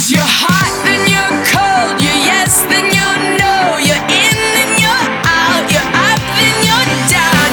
you're hot, then you're cold, you're yes, then you're no, you're in, then you're out, you're up, then you're down.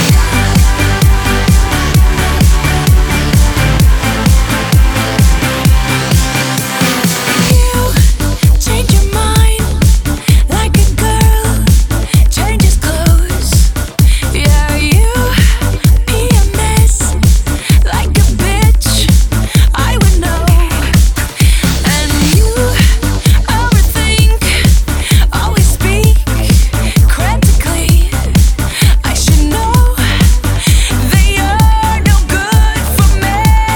You change your mind like a girl changes clothes. Yeah, you PMS like a bitch, I would know. And you overthink, always speak critically. I should know that you're no good for me.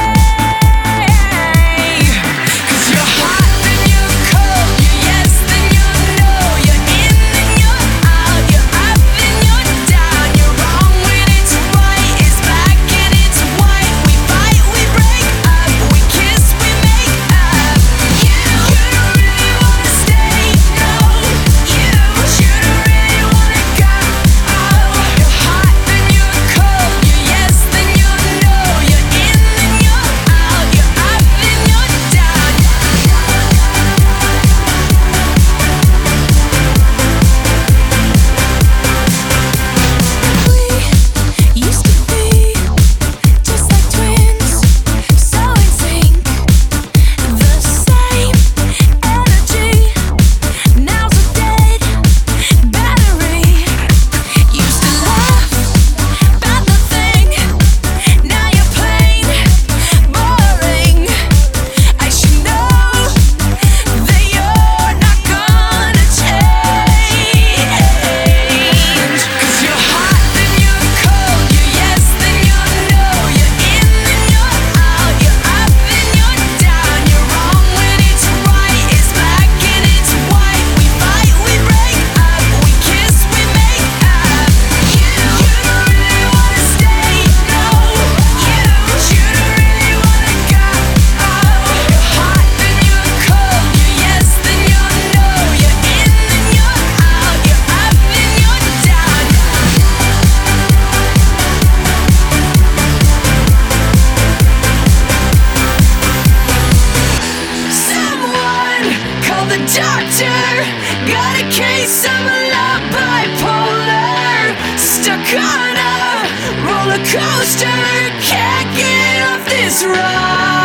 'Cause you're hot, then you're cold, you're yes, then you're no, you're in, then you're out, you're up, then you're down. You're wrong when it's right, it's black and it's white. We fight, we break up, we kiss, we make up. You don't really wanna stay, no. You don't really wanna go. You're hot, then you're cold, you're yes, then you're no, you're in, then you're out, you're up, then you're down. We used to be just like twins, so in sync. The same energy, now's a dead battery. Used to laugh about nothing, now you're plain boring. I should know that you're not gonna change. 'Cause you're hot, then you're cold, you're yes, then you're no, you're in, then you're out, you're up, then you're down. You're wrong when it's right, it's black and it's white. We fight, we break up, we kiss, we make up. You don't really wanna stay, no. You don't really wanna go. You're hot, then you're cold, you're yes, then you're no, you're in, then you're out, you're up, then you're down. Someone call the doctor. Got a case of love bipolar. Stuck on a roller coaster. Can't get off this ride.